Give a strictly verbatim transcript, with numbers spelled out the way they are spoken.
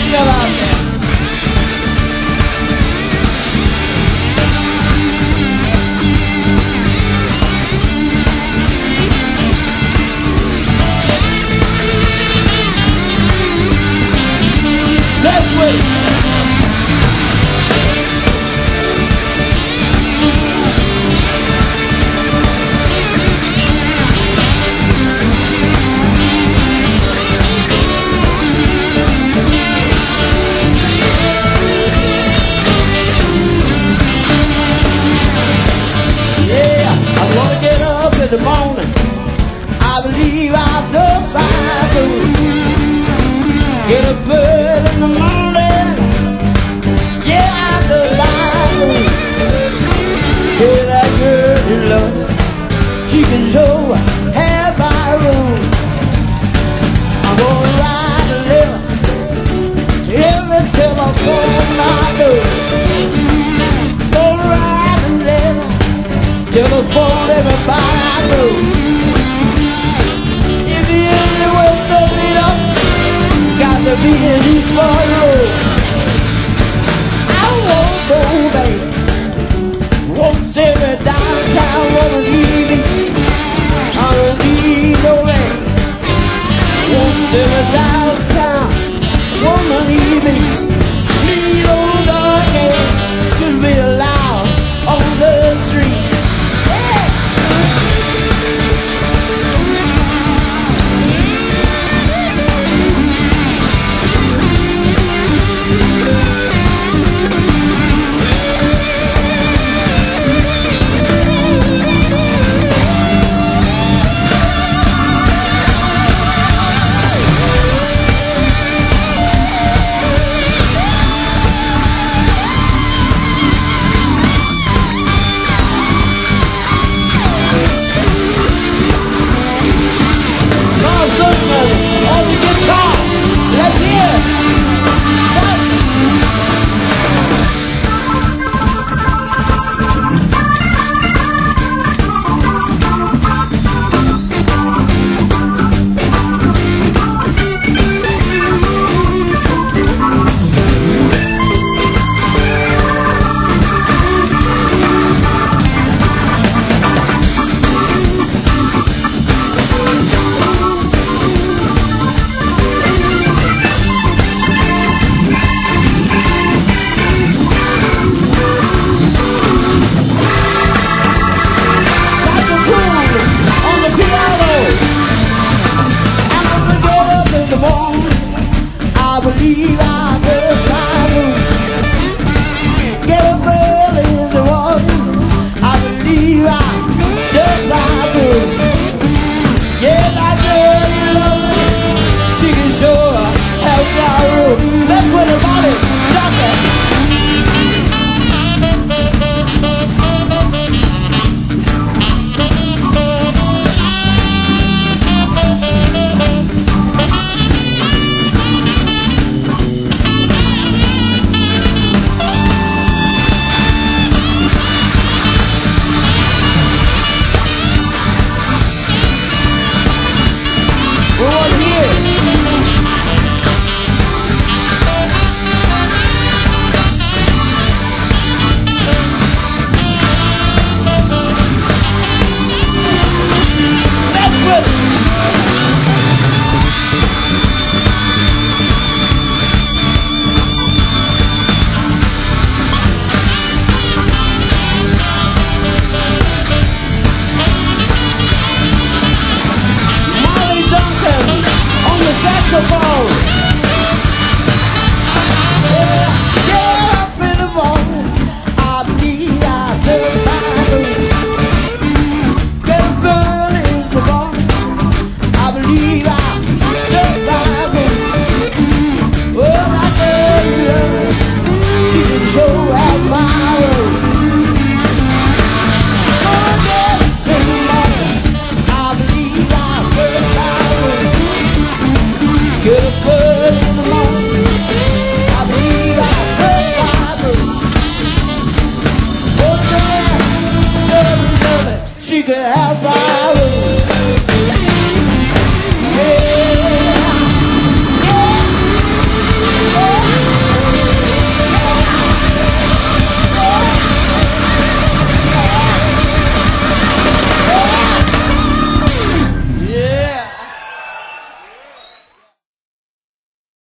stuff out there. Let's wait. In the morning, I believe I'll dust my boots. Get up early in the morning, yeah, I'll dust my boots. Hey, that girl you love, she can show half my room. I'm gonna ride a little to every telephone I know. Gonna ride a little telephone everybody I know. If the only way to lead up, got to be in East Ford Road. I won't go back. Won't say me downtown, wanna leave me. I don't need no rain. Won't say me downtown, wanna leave me. Need old dark should be allowed on the street. On the guitar, let's hear. I believe I dust my boots. Get up early in the morning. I believe I dust my boots. Yeah, that girl you love, she can show her how to room. That's what the body doctor. We want to hear